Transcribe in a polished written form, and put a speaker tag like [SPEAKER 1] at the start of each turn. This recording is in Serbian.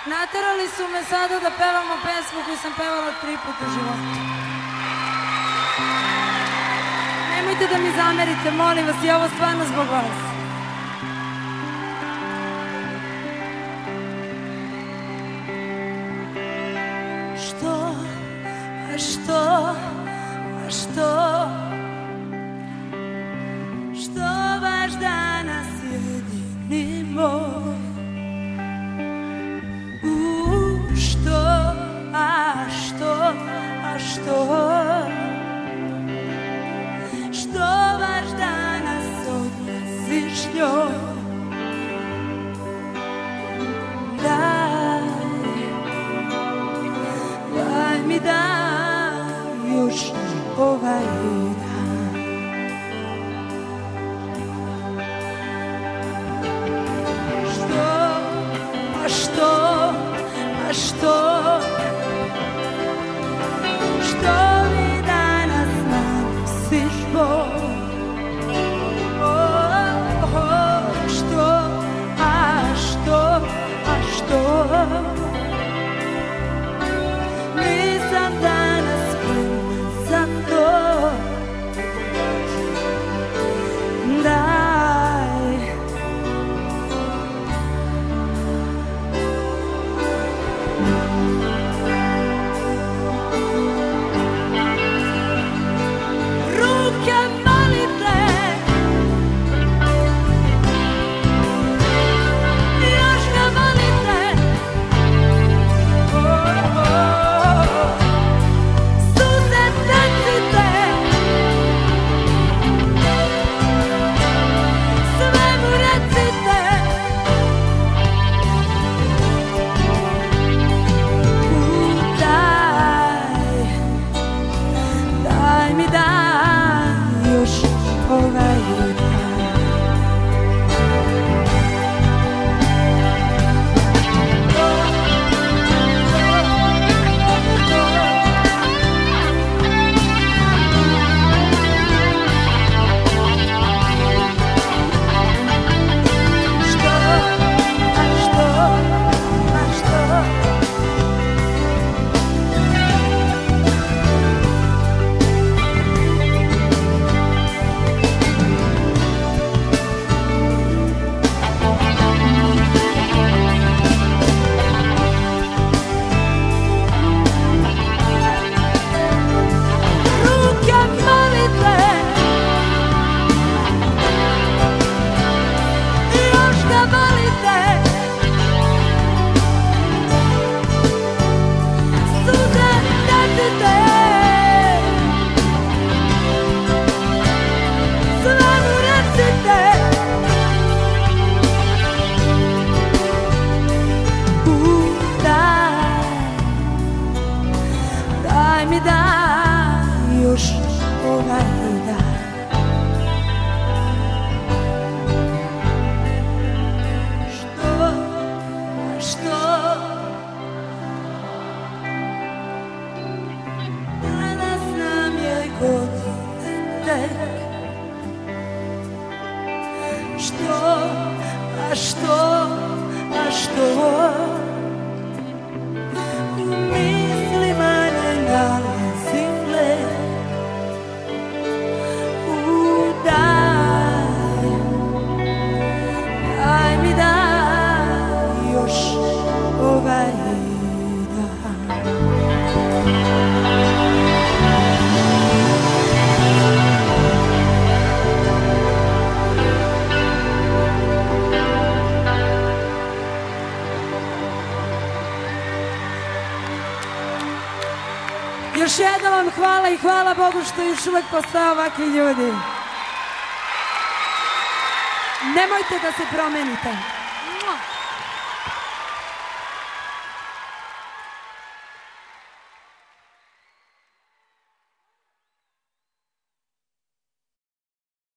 [SPEAKER 1] Naterali su me sada da pevamo pesmu koju sam pevala 3 puta u životu. Nemojte da mi zamerite, molim vas, je ovo stvarno zbog vas. Što, a što, a što, što baš danas jedini moj? Što, a što, a što, što baš danas odlaziš njoj? Daj mi dan još ovaj dan. Što, a što, a što, što mi danas nanosiš bol? Što, a što, a što, nisam danas spremna za to. Daj, ruke molite, još ga volite. Suze tecite, sve mu recite. Daj mi dan još ovaj dan. Što, a što, a što, ruke molite, još ga volite. Suze tecite, sve mu recite. Daj mi dan još ovaj dan. Što, a što, danas nam je godine tek. Što, a što, a što, u mislima ne nalazim lek. Daj mi dan još ovaj dan. Još jednom vam hvala i hvala Bogu što još uvek postoje ovakvi ljudi. Nemojte da se promenite.